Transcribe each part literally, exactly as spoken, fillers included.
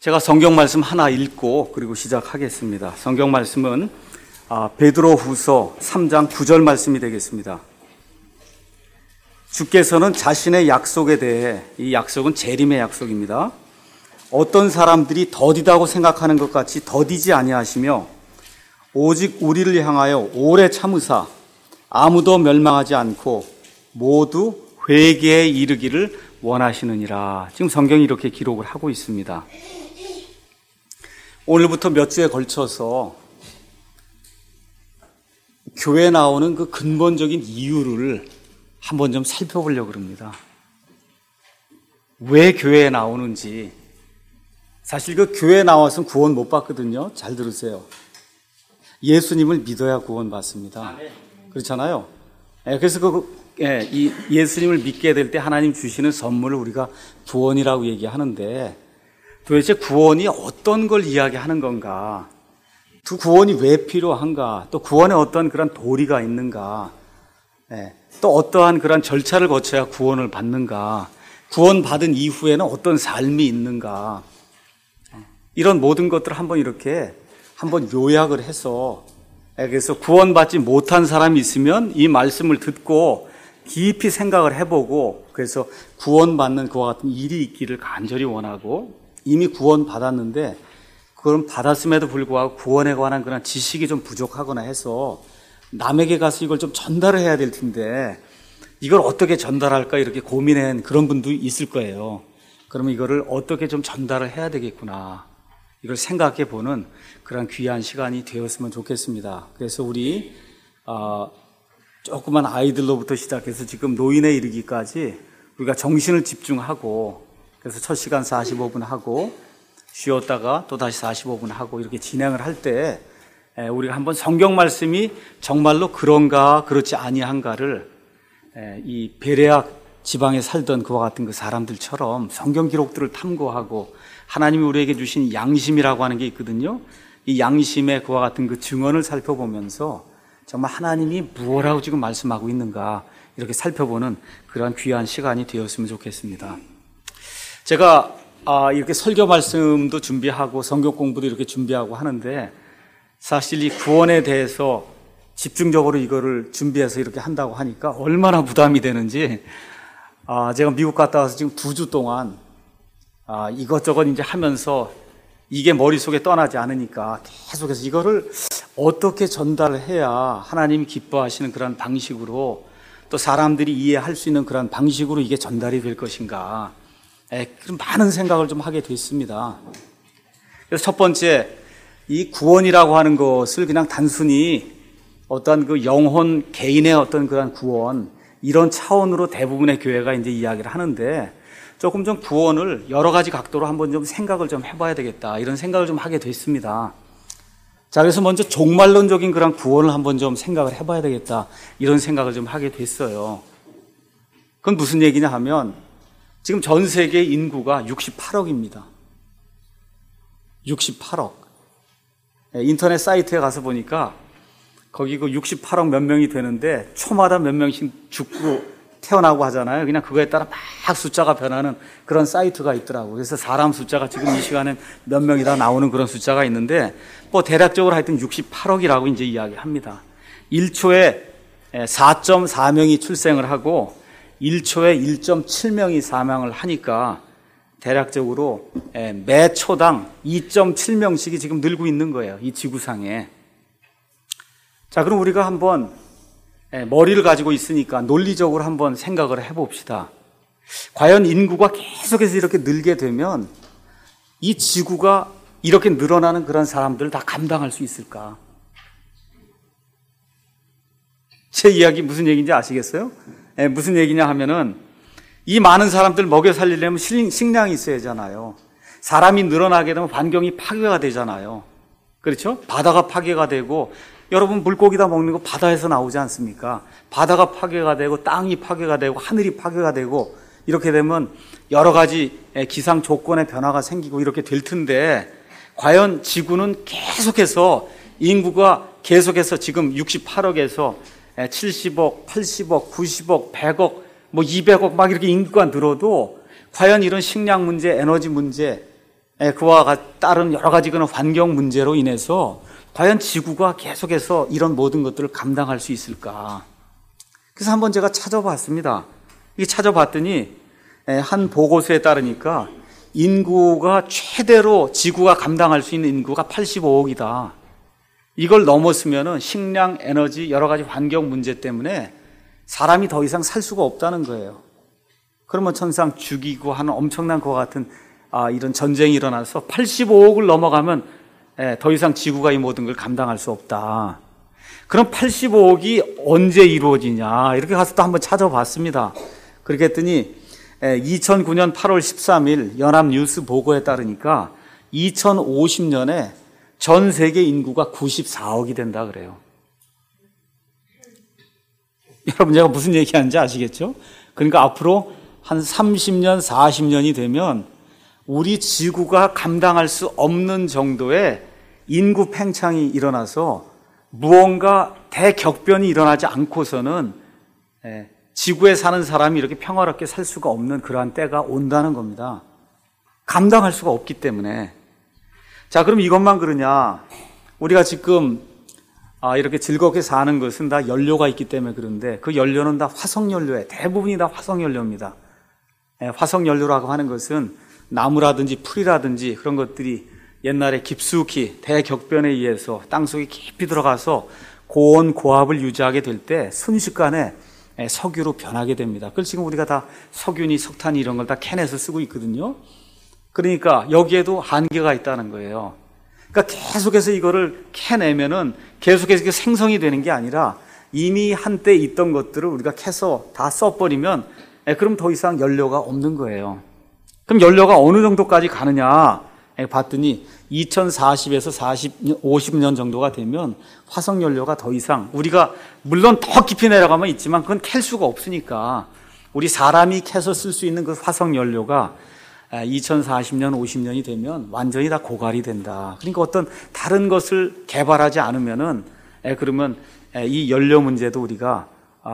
제가 성경 말씀 하나 읽고 그리고 시작하겠습니다. 성경 말씀은 베드로후서 삼 장 구 절 말씀이 되겠습니다. 주께서는 자신의 약속에 대해, 이 약속은 재림의 약속입니다, 어떤 사람들이 더디다고 생각하는 것 같이 더디지 아니하시며 오직 우리를 향하여 오래 참으사 아무도 멸망하지 않고 모두 회개에 이르기를 원하시느니라. 지금 성경이 이렇게 기록을 하고 있습니다. 오늘부터 몇 주에 걸쳐서 교회에 나오는 그 근본적인 이유를 한번 좀 살펴보려고 합니다. 왜 교회에 나오는지. 사실 그 교회에 나와서는 구원 못 받거든요. 잘 들으세요. 예수님을 믿어야 구원 받습니다. 그렇잖아요. 그래서 그 예, 이 예수님을 믿게 될 때 하나님 주시는 선물을 우리가 구원이라고 얘기하는데, 도대체 구원이 어떤 걸 이야기하는 건가? 그 구원이 왜 필요한가? 또 구원에 어떤 그런 도리가 있는가? 예, 또 어떠한 그런 절차를 거쳐야 구원을 받는가? 구원받은 이후에는 어떤 삶이 있는가? 이런 모든 것들을 한번 이렇게 한번 요약을 해서, 그래서 구원받지 못한 사람이 있으면 이 말씀을 듣고 깊이 생각을 해보고, 그래서 구원받는 그와 같은 일이 있기를 간절히 원하고, 이미 구원받았는데 그건 받았음에도 불구하고 구원에 관한 그런 지식이 좀 부족하거나 해서 남에게 가서 이걸 좀 전달을 해야 될 텐데 이걸 어떻게 전달할까 이렇게 고민한 그런 분도 있을 거예요. 그러면 이거를 어떻게 좀 전달을 해야 되겠구나, 이걸 생각해 보는 그런 귀한 시간이 되었으면 좋겠습니다. 그래서 우리 어, 조그만 아이들로부터 시작해서 지금 노인에 이르기까지 우리가 정신을 집중하고, 그래서 첫 시간 사십오 분 하고 쉬었다가 또 다시 사십오 분 하고 이렇게 진행을 할 때 우리가 한번 성경 말씀이 정말로 그런가 그렇지 아니한가를 이 베레아 지방에 살던 그와 같은 그 사람들처럼 성경 기록들을 탐구하고, 하나님이 우리에게 주신 양심이라고 하는 게 있거든요. 이 양심의 그와 같은 그 증언을 살펴보면서 정말 하나님이 무엇라고 지금 말씀하고 있는가 이렇게 살펴보는 그러한 귀한 시간이 되었으면 좋겠습니다. 제가 이렇게 설교 말씀도 준비하고 성경 공부도 이렇게 준비하고 하는데, 사실 이 구원에 대해서 집중적으로 이거를 준비해서 이렇게 한다고 하니까 얼마나 부담이 되는지, 제가 미국 갔다 와서 지금 두 주 동안 이것저것 이제 하면서 이게 머릿속에 떠나지 않으니까 계속해서 이거를 어떻게 전달을 해야 하나님이 기뻐하시는 그런 방식으로, 또 사람들이 이해할 수 있는 그런 방식으로 이게 전달이 될 것인가, 그런 많은 생각을 좀 하게 됐습니다. 그래서 첫 번째, 이 구원이라고 하는 것을 그냥 단순히 어떤 그 영혼 개인의 어떤 그런 구원, 이런 차원으로 대부분의 교회가 이제 이야기를 하는데, 조금 좀 구원을 여러 가지 각도로 한번 좀 생각을 좀 해봐야 되겠다, 이런 생각을 좀 하게 됐습니다. 자, 그래서 먼저 종말론적인 그런 구원을 한번 좀 생각을 해봐야 되겠다, 이런 생각을 좀 하게 됐어요. 그건 무슨 얘기냐 하면, 지금 전 세계 인구가 육십팔억입니다. 육십팔억. 인터넷 사이트에 가서 보니까 거기 그 육십팔억 몇 명이 되는데 초마다 몇 명씩 죽고 태어나고 하잖아요. 그냥 그거에 따라 막 숫자가 변하는 그런 사이트가 있더라고요. 그래서 사람 숫자가 지금 이 시간에 몇 명이다 나오는 그런 숫자가 있는데, 뭐 대략적으로 하여튼 육십팔억이라고 이제 이야기합니다. 일 초에 사 점 사 명이 출생을 하고 일 초에 일 점 칠 명이 사망을 하니까 대략적으로 매 초당 이 점 칠 명씩이 지금 늘고 있는 거예요, 이 지구상에. 자, 그럼 우리가 한번 머리를 가지고 있으니까 논리적으로 한번 생각을 해봅시다. 과연 인구가 계속해서 이렇게 늘게 되면 이 지구가 이렇게 늘어나는 그런 사람들을 다 감당할 수 있을까? 제 이야기 무슨 얘기인지 아시겠어요? 예, 무슨 얘기냐 하면은, 이 많은 사람들 먹여 살리려면 식량이 있어야 하잖아요. 사람이 늘어나게 되면 환경이 파괴가 되잖아요. 그렇죠? 바다가 파괴가 되고, 여러분 물고기 다 먹는 거 바다에서 나오지 않습니까? 바다가 파괴가 되고 땅이 파괴가 되고 하늘이 파괴가 되고, 이렇게 되면 여러 가지 기상 조건의 변화가 생기고 이렇게 될 텐데, 과연 지구는 계속해서 인구가 계속해서 지금 육십팔억에서 칠십억, 팔십억, 구십억, 백억, 뭐 이백억 막 이렇게 인구가 늘어도 과연 이런 식량 문제, 에너지 문제, 그와 따른 여러 가지 그런 환경 문제로 인해서 과연 지구가 계속해서 이런 모든 것들을 감당할 수 있을까? 그래서 한번 제가 찾아봤습니다. 이게 찾아봤더니 한 보고서에 따르니까 인구가 최대로 지구가 감당할 수 있는 인구가 팔십오억이다. 이걸 넘었으면은 식량, 에너지, 여러 가지 환경 문제 때문에 사람이 더 이상 살 수가 없다는 거예요. 그러면 천상 죽이고 하는 엄청난 것 같은 아, 이런 전쟁이 일어나서 팔십오억을 넘어가면 예, 더 이상 지구가 이 모든 걸 감당할 수 없다. 그럼 팔십오억이 언제 이루어지냐? 이렇게 가서 또 한번 찾아봤습니다. 그렇게 했더니 예, 이천구년 팔월 십삼일 연합뉴스 보고에 따르니까 이천오십년에 전 세계 인구가 구십사억이 된다 그래요. 여러분 제가 무슨 얘기하는지 아시겠죠? 그러니까 앞으로 한 삼십년, 사십년이 되면 우리 지구가 감당할 수 없는 정도의 인구 팽창이 일어나서 무언가 대격변이 일어나지 않고서는 지구에 사는 사람이 이렇게 평화롭게 살 수가 없는 그러한 때가 온다는 겁니다. 감당할 수가 없기 때문에. 자, 그럼 이것만 그러냐? 우리가 지금 이렇게 즐겁게 사는 것은 다 연료가 있기 때문에 그런데 그 연료는 다 화석연료에 대부분이 다 화석연료입니다. 화석연료라고 하는 것은 나무라든지 풀이라든지 그런 것들이 옛날에 깊숙이 대격변에 의해서 땅속에 깊이 들어가서 고온 고압을 유지하게 될 때 순식간에 석유로 변하게 됩니다. 그걸 지금 우리가 다 석유니 석탄이 이런 걸 다 캔에서 쓰고 있거든요. 그러니까 여기에도 한계가 있다는 거예요. 그러니까 계속해서 이거를 캐내면은 계속해서 생성이 되는 게 아니라 이미 한때 있던 것들을 우리가 캐서 다 써버리면 그럼 더 이상 연료가 없는 거예요. 그럼 연료가 어느 정도까지 가느냐 봤더니 이천사십에서 사십, 오십 년 정도가 되면 화석연료가 더 이상 우리가 물론 더 깊이 내려가면 있지만 그건 캘 수가 없으니까 우리 사람이 캐서 쓸 수 있는 그 화석연료가 이천사십년, 오십 년이 되면 완전히 다 고갈이 된다. 그러니까 어떤 다른 것을 개발하지 않으면은 그러면 이 연료 문제도 우리가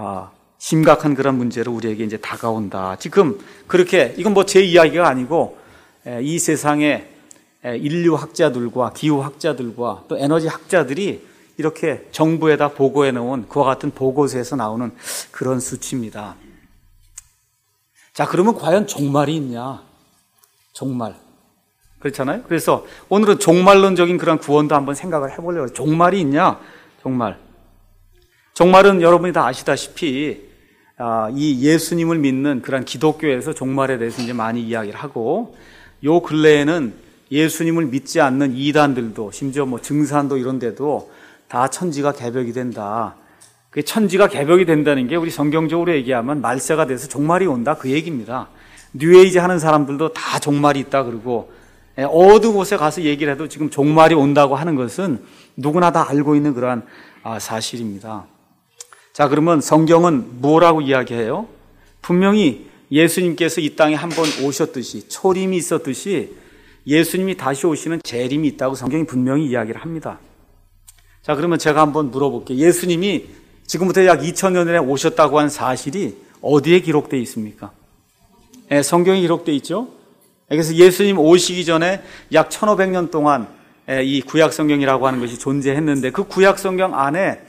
심각한 그런 문제로 우리에게 이제 다가온다. 지금 그렇게 이건 뭐 제 이야기가 아니고 이 세상의 인류 학자들과 기후 학자들과 또 에너지 학자들이 이렇게 정부에다 보고해 놓은 그와 같은 보고서에서 나오는 그런 수치입니다. 자, 그러면 과연 종말이 있냐? 종말. 그렇잖아요? 그래서 오늘은 종말론적인 그런 구원도 한번 생각을 해보려고 해요. 종말이 있냐? 종말. 종말은 여러분이 다 아시다시피 이 예수님을 믿는 그런 기독교에서 종말에 대해서 이제 많이 이야기를 하고 요 근래에는 예수님을 믿지 않는 이단들도 심지어 뭐 증산도 이런 데도 다 천지가 개벽이 된다. 그 천지가 개벽이 된다는 게 우리 성경적으로 얘기하면 말세가 돼서 종말이 온다 그 얘기입니다. 뉴에이지 하는 사람들도 다 종말이 있다 그러고 어느 곳에 가서 얘기를 해도 지금 종말이 온다고 하는 것은 누구나 다 알고 있는 그러한 사실입니다. 자, 그러면 성경은 뭐라고 이야기해요? 분명히 예수님께서 이 땅에 한번 오셨듯이 초림이 있었듯이 예수님이 다시 오시는 재림이 있다고 성경이 분명히 이야기를 합니다. 자, 그러면 제가 한번 물어볼게요. 예수님이 지금부터 약 이천 년 전에 오셨다고 하는 사실이 어디에 기록되어 있습니까? 네, 성경에 기록되어 있죠. 그래서 예수님 오시기 전에 약 천오백 년 동안 이 구약성경이라고 하는 것이 존재했는데 그 구약성경 안에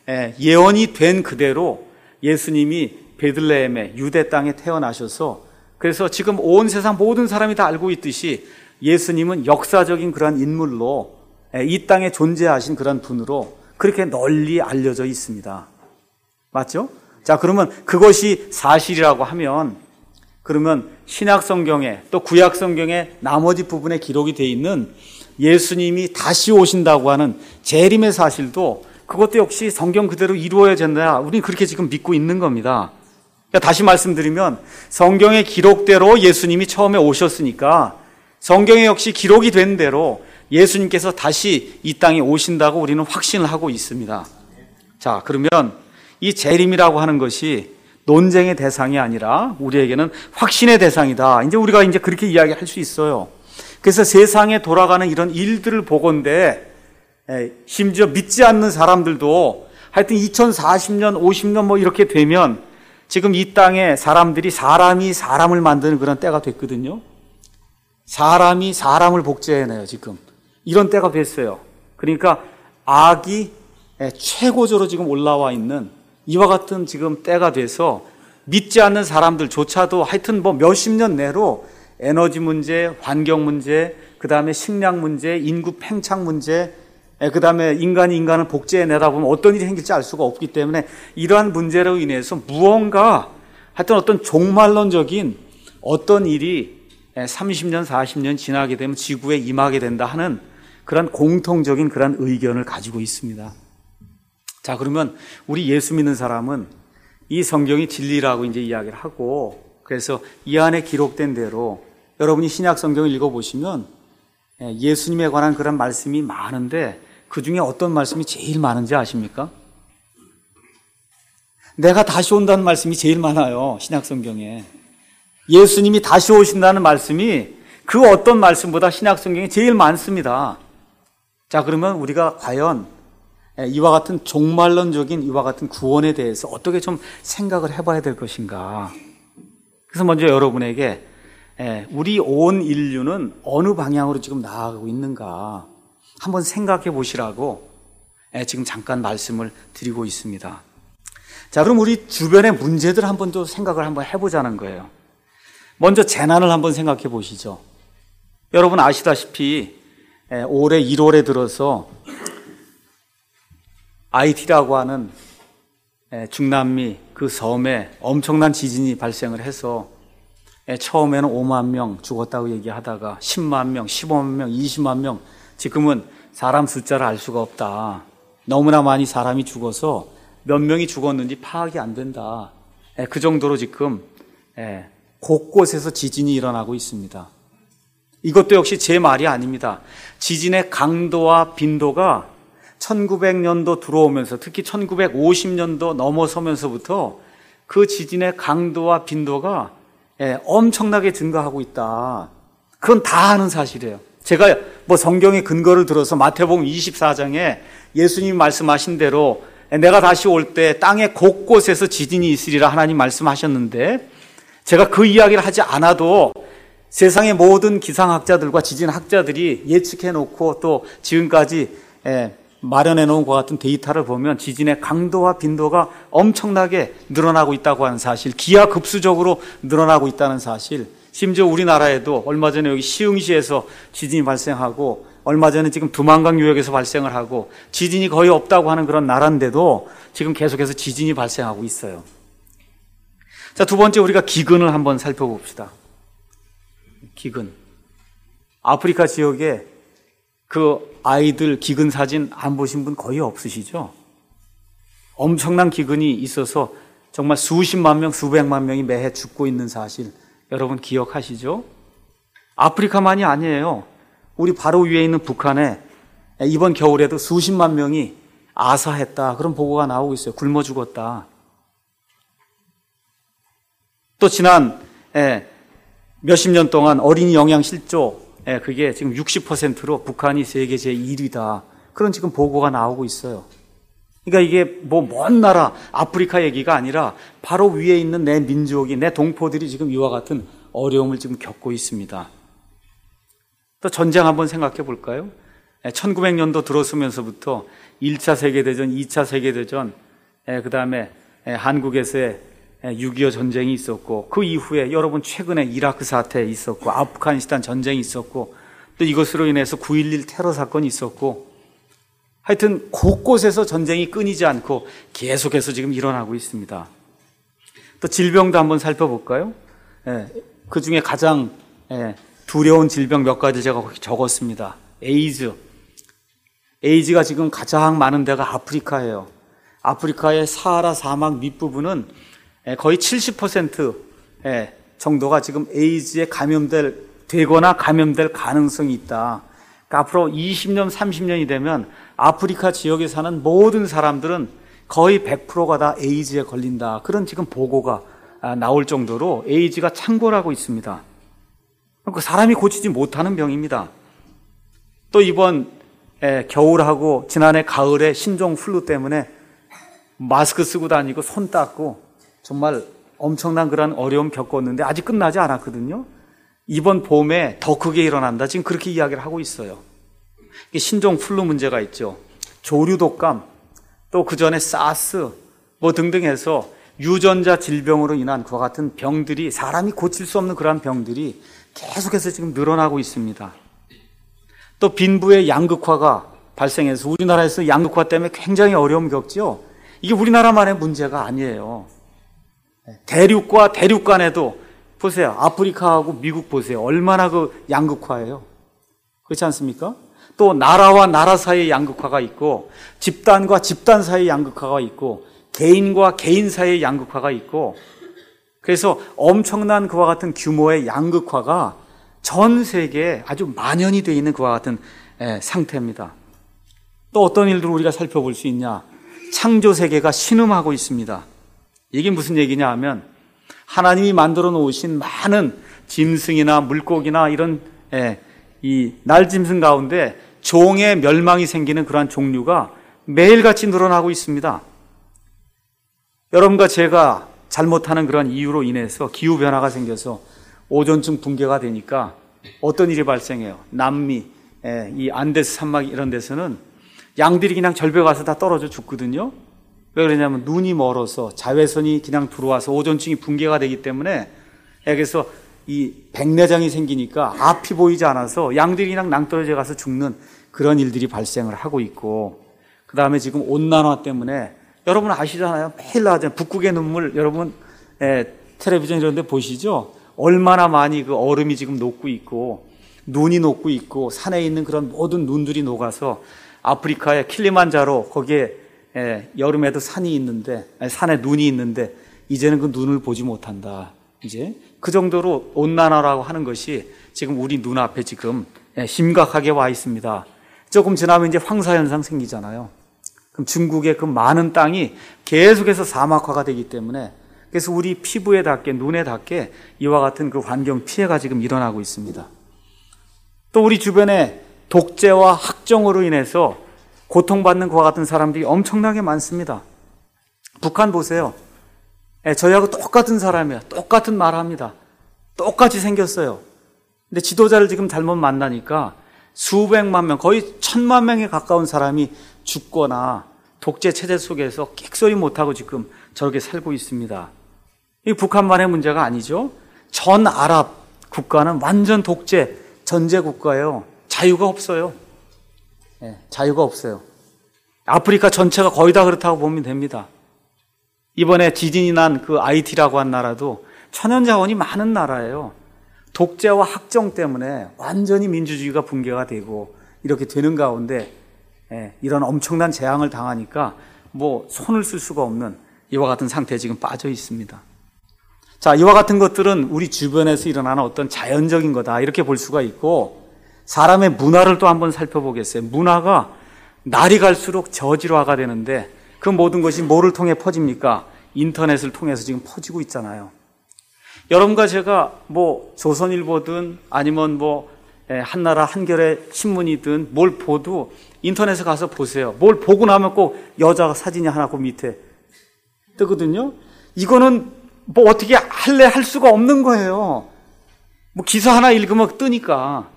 예언이 된 그대로 예수님이 베들레헴의 유대 땅에 태어나셔서 그래서 지금 온 세상 모든 사람이 다 알고 있듯이 예수님은 역사적인 그런 인물로 이 땅에 존재하신 그런 분으로 그렇게 널리 알려져 있습니다. 맞죠? 자, 그러면 그것이 사실이라고 하면 그러면 신약성경에 또 구약성경의 나머지 부분에 기록이 되어 있는 예수님이 다시 오신다고 하는 재림의 사실도 그것도 역시 성경 그대로 이루어야 된다. 우리는 그렇게 지금 믿고 있는 겁니다. 그러니까 다시 말씀드리면 성경의 기록대로 예수님이 처음에 오셨으니까 성경에 역시 기록이 된 대로 예수님께서 다시 이 땅에 오신다고 우리는 확신을 하고 있습니다. 자, 그러면 이 재림이라고 하는 것이 논쟁의 대상이 아니라 우리에게는 확신의 대상이다. 이제 우리가 이제 그렇게 이야기할 수 있어요. 그래서 세상에 돌아가는 이런 일들을 보건대 심지어 믿지 않는 사람들도 하여튼 이천사십 년, 오십 년 뭐 이렇게 되면 지금 이 땅에 사람들이 사람이 사람을 만드는 그런 때가 됐거든요. 사람이 사람을 복제해내요, 지금. 이런 때가 됐어요. 그러니까 악이 최고조로 지금 올라와 있는 이와 같은 지금 때가 돼서 믿지 않는 사람들조차도 하여튼 뭐 몇십 년 내로 에너지 문제, 환경 문제, 그 다음에 식량 문제, 인구 팽창 문제, 그 다음에 인간이 인간을 복제해내다 보면 어떤 일이 생길지 알 수가 없기 때문에 이러한 문제로 인해서 무언가 하여튼 어떤 종말론적인 어떤 일이 삼십 년, 사십 년 지나게 되면 지구에 임하게 된다 하는 그런 공통적인 그런 의견을 가지고 있습니다. 자, 그러면 우리 예수 믿는 사람은 이 성경이 진리라고 이제 이야기를 하고, 그래서 이 안에 기록된 대로 여러분이 신약 성경을 읽어보시면 예수님에 관한 그런 말씀이 많은데 그 중에 어떤 말씀이 제일 많은지 아십니까? 내가 다시 온다는 말씀이 제일 많아요, 신약 성경에. 예수님이 다시 오신다는 말씀이 그 어떤 말씀보다 신약 성경에 제일 많습니다. 자, 그러면 우리가 과연 이와 같은 종말론적인 이와 같은 구원에 대해서 어떻게 좀 생각을 해봐야 될 것인가. 그래서 먼저 여러분에게 우리 온 인류는 어느 방향으로 지금 나아가고 있는가 한번 생각해 보시라고 지금 잠깐 말씀을 드리고 있습니다. 자, 그럼 우리 주변의 문제들 한번 또 생각을 한번 해보자는 거예요. 먼저 재난을 한번 생각해 보시죠. 여러분 아시다시피 올해 일월에 들어서 아이티라고 하는 중남미 그 섬에 엄청난 지진이 발생을 해서 처음에는 오만 명 죽었다고 얘기하다가 십만 명, 십오만 명, 이십만 명, 지금은 사람 숫자를 알 수가 없다. 너무나 많이 사람이 죽어서 몇 명이 죽었는지 파악이 안 된다. 그 정도로 지금 곳곳에서 지진이 일어나고 있습니다. 이것도 역시 제 말이 아닙니다. 지진의 강도와 빈도가 천구백 년도 들어오면서, 특히 천구백오십 년도 넘어서면서부터 그 지진의 강도와 빈도가 엄청나게 증가하고 있다. 그건 다 아는 사실이에요. 제가 뭐 성경의 근거를 들어서 마태복음 이십사 장에 예수님이 말씀하신 대로 내가 다시 올 때 땅의 곳곳에서 지진이 있으리라 하나님 말씀하셨는데, 제가 그 이야기를 하지 않아도 세상의 모든 기상학자들과 지진학자들이 예측해 놓고 또 지금까지 마련해 놓은 것 같은 데이터를 보면 지진의 강도와 빈도가 엄청나게 늘어나고 있다고 하는 사실, 기하급수적으로 늘어나고 있다는 사실, 심지어 우리나라에도 얼마 전에 여기 시흥시에서 지진이 발생하고 얼마 전에 지금 두만강 유역에서 발생을 하고 지진이 거의 없다고 하는 그런 나라인데도 지금 계속해서 지진이 발생하고 있어요. 자, 두 번째 우리가 기근을 한번 살펴봅시다. 기근. 아프리카 지역에 그 아이들 기근 사진 안 보신 분 거의 없으시죠? 엄청난 기근이 있어서 정말 수십만 명, 수백만 명이 매해 죽고 있는 사실 여러분 기억하시죠? 아프리카만이 아니에요. 우리 바로 위에 있는 북한에 이번 겨울에도 수십만 명이 아사했다, 그런 보고가 나오고 있어요. 굶어 죽었다. 또 지난 몇십 년 동안 어린이 영양 실조, 그게 지금 육십 퍼센트로 북한이 세계 제일 위다. 그런 지금 보고가 나오고 있어요. 그러니까 이게 뭐 먼 나라 아프리카 얘기가 아니라 바로 위에 있는 내 민족이, 내 동포들이 지금 이와 같은 어려움을 지금 겪고 있습니다. 또 전쟁 한번 생각해 볼까요? 천구백 년도 들어서면서부터 일 차 세계대전, 이 차 세계대전, 그 다음에 한국에서의 육이오 전쟁이 있었고, 그 이후에 여러분 최근에 이라크 사태 있었고, 아프가니스탄 전쟁이 있었고, 또 이것으로 인해서 구일일 테러 사건이 있었고, 하여튼 곳곳에서 전쟁이 끊이지 않고 계속해서 지금 일어나고 있습니다. 또 질병도 한번 살펴볼까요? 그 중에 가장 두려운 질병 몇 가지 제가 적었습니다. 에이즈. 에이즈가 지금 가장 많은 데가 아프리카예요. 아프리카의 사하라 사막 밑부분은 거의 칠십 퍼센트 정도가 지금 에이즈에 감염될, 되거나 감염될 가능성이 있다. 그러니까 앞으로 이십 년, 삼십 년이 되면 아프리카 지역에 사는 모든 사람들은 거의 백 퍼센트가 다 에이즈에 걸린다. 그런 지금 보고가 나올 정도로 에이즈가 창궐하고 있습니다. 그 사람이 고치지 못하는 병입니다. 또 이번 겨울하고 지난해 가을에 신종 플루 때문에 마스크 쓰고 다니고 손 닦고 정말 엄청난 그런 어려움 겪었는데 아직 끝나지 않았거든요. 이번 봄에 더 크게 일어난다. 지금 그렇게 이야기를 하고 있어요. 신종 플루 문제가 있죠. 조류 독감, 또 그 전에 사스 뭐 등등 해서 유전자 질병으로 인한 그와 같은 병들이, 사람이 고칠 수 없는 그러한 병들이 계속해서 지금 늘어나고 있습니다. 또 빈부의 양극화가 발생해서 우리나라에서 양극화 때문에 굉장히 어려움을 겪죠. 이게 우리나라만의 문제가 아니에요. 대륙과 대륙 간에도 보세요. 아프리카하고 미국 보세요. 얼마나 그 양극화예요. 그렇지 않습니까? 또 나라와 나라 사이의 양극화가 있고, 집단과 집단 사이의 양극화가 있고, 개인과 개인 사이의 양극화가 있고, 그래서 엄청난 그와 같은 규모의 양극화가 전 세계에 아주 만연이 되어 있는 그와 같은 상태입니다. 또 어떤 일들을 우리가 살펴볼 수 있냐? 창조 세계가 신음하고 있습니다. 이게 무슨 얘기냐 하면, 하나님이 만들어 놓으신 많은 짐승이나 물고기나 이런 예, 이 날짐승 가운데 종의 멸망이 생기는 그러한 종류가 매일같이 늘어나고 있습니다. 여러분과 제가 잘못하는 그런 이유로 인해서 기후변화가 생겨서 오존층 붕괴가 되니까 어떤 일이 발생해요? 남미, 예, 이 안데스 산막 이런 데서는 양들이 그냥 절벽 가서 다 떨어져 죽거든요. 왜 그러냐면 눈이 멀어서 자외선이 그냥 들어와서 오존층이 붕괴가 되기 때문에, 그래서 이 백내장이 생기니까 앞이 보이지 않아서 양들이 그냥 낭떠러져 가서 죽는 그런 일들이 발생을 하고 있고, 그 다음에 지금 온난화 때문에 여러분 아시잖아요. 매일 나오잖아요. 북극의 눈물, 여러분 예, 텔레비전 이런 데 보시죠? 얼마나 많이 그 얼음이 지금 녹고 있고, 눈이 녹고 있고, 산에 있는 그런 모든 눈들이 녹아서 아프리카의 킬리만자로 거기에 예, 여름에도 산이 있는데, 아니, 산에 눈이 있는데 이제는 그 눈을 보지 못한다. 이제 그 정도로 온난화라고 하는 것이 지금 우리 눈앞에 지금 예, 심각하게 와 있습니다. 조금 지나면 이제 황사 현상 생기잖아요. 그럼 중국의 그 많은 땅이 계속해서 사막화가 되기 때문에, 그래서 우리 피부에 닿게, 눈에 닿게 이와 같은 그 환경 피해가 지금 일어나고 있습니다. 또 우리 주변에 독재와 학정으로 인해서 고통받는 것과 같은 사람들이 엄청나게 많습니다. 북한 보세요. 예, 저희하고 똑같은 사람이에요. 똑같은 말을 합니다. 똑같이 생겼어요. 근데 지도자를 지금 잘못 만나니까 수백만 명, 거의 천만 명에 가까운 사람이 죽거나 독재 체제 속에서 끽소리 못하고 지금 저렇게 살고 있습니다. 이 북한만의 문제가 아니죠. 전 아랍 국가는 완전 독재, 전제 국가예요. 자유가 없어요. 네, 자유가 없어요. 아프리카 전체가 거의 다 그렇다고 보면 됩니다. 이번에 지진이 난 그 아이티라고 한 나라도 천연자원이 많은 나라예요. 독재와 학정 때문에 완전히 민주주의가 붕괴가 되고 이렇게 되는 가운데 예, 이런 엄청난 재앙을 당하니까 뭐 손을 쓸 수가 없는 이와 같은 상태에 지금 빠져 있습니다. 자, 이와 같은 것들은 우리 주변에서 일어나는 어떤 자연적인 거다 이렇게 볼 수가 있고, 사람의 문화를 또 한번 살펴보겠어요. 문화가 날이 갈수록 저질화가 되는데 그 모든 것이 뭐를 통해 퍼집니까? 인터넷을 통해서 지금 퍼지고 있잖아요. 여러분과 제가 뭐 조선일보든 아니면 뭐 한나라 한겨레 신문이든 뭘 보도 인터넷에 가서 보세요. 뭘 보고 나면 꼭 여자 사진이 하나 그 밑에 뜨거든요. 이거는 뭐 어떻게 할래 할 수가 없는 거예요. 뭐 기사 하나 읽으면 뜨니까.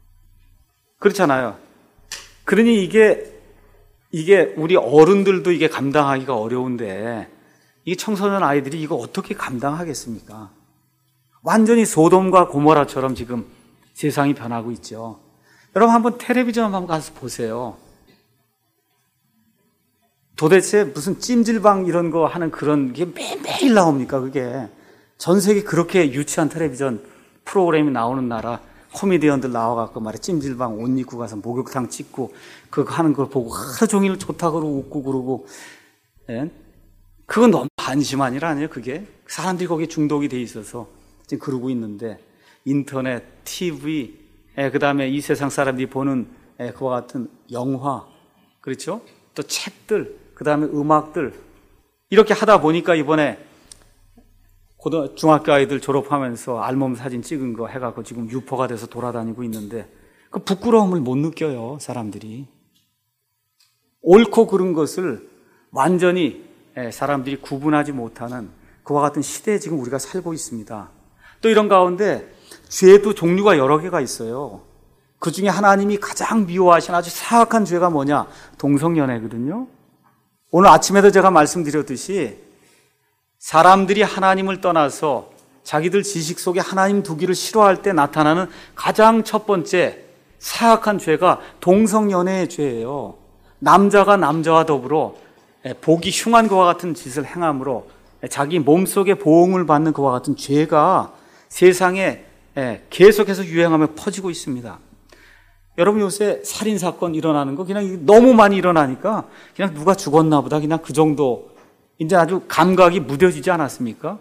그렇잖아요. 그러니 이게 이게 우리 어른들도 이게 감당하기가 어려운데 이 청소년 아이들이 이거 어떻게 감당하겠습니까? 완전히 소돔과 고모라처럼 지금 세상이 변하고 있죠. 여러분 한번 텔레비전 한번 가서 보세요. 도대체 무슨 찜질방 이런 거 하는 그런 게 매일매일 나옵니까? 그게 전 세계 그렇게 유치한 텔레비전 프로그램이 나오는 나라, 코미디언들 나와갖고 말이야 찜질방 옷 입고 가서 목욕탕 찍고 그거 하는 걸 보고 하루 종일 좋다 그러고 웃고 그러고, 예? 그건 너무 한심한 일 아니에요? 그게 사람들이 거기에 중독이 돼 있어서 지금 그러고 있는데, 인터넷, 티비, 예, 그 다음에 이 세상 사람들이 보는 예, 그와 같은 영화, 그렇죠? 또 책들, 그 다음에 음악들, 이렇게 하다 보니까 이번에 고등 중학교 아이들 졸업하면서 알몸 사진 찍은 거 해갖고 지금 유포가 돼서 돌아다니고 있는데 그 부끄러움을 못 느껴요, 사람들이. 옳고 그른 것을 완전히 사람들이 구분하지 못하는 그와 같은 시대에 지금 우리가 살고 있습니다. 또 이런 가운데 죄도 종류가 여러 개가 있어요. 그 중에 하나님이 가장 미워하시는 아주 사악한 죄가 뭐냐? 동성연애거든요. 오늘 아침에도 제가 말씀드렸듯이 사람들이 하나님을 떠나서 자기들 지식 속에 하나님 두기를 싫어할 때 나타나는 가장 첫 번째 사악한 죄가 동성연애의 죄예요. 남자가 남자와 더불어 보기 흉한 것과 같은 짓을 행함으로 자기 몸속에 보응을 받는 것과 같은 죄가 세상에 계속해서 유행하며 퍼지고 있습니다. 여러분 요새 살인사건 일어나는 거 그냥 너무 많이 일어나니까 그냥 누가 죽었나 보다 그냥 그 정도 이제 아주 감각이 무뎌지지 않았습니까?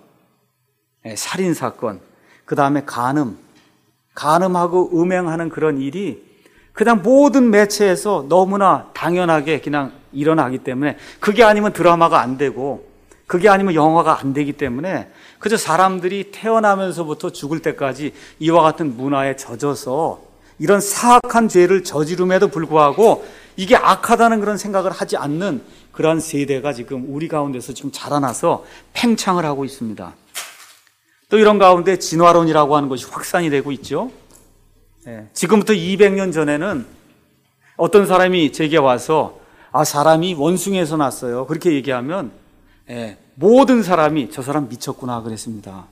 살인사건, 그 다음에 간음, 간음하고 음행하는 그런 일이 그냥 모든 매체에서 너무나 당연하게 그냥 일어나기 때문에 그게 아니면 드라마가 안 되고 그게 아니면 영화가 안 되기 때문에 그저 사람들이 태어나면서부터 죽을 때까지 이와 같은 문화에 젖어서 이런 사악한 죄를 저지름에도 불구하고 이게 악하다는 그런 생각을 하지 않는 그러한 세대가 지금 우리 가운데서 지금 자라나서 팽창을 하고 있습니다. 또 이런 가운데 진화론이라고 하는 것이 확산이 되고 있죠. 예, 지금부터 이백 년 전에는 어떤 사람이 제게 와서 아 사람이 원숭이에서 났어요. 그렇게 얘기하면 예, 모든 사람이 저 사람 미쳤구나 그랬습니다.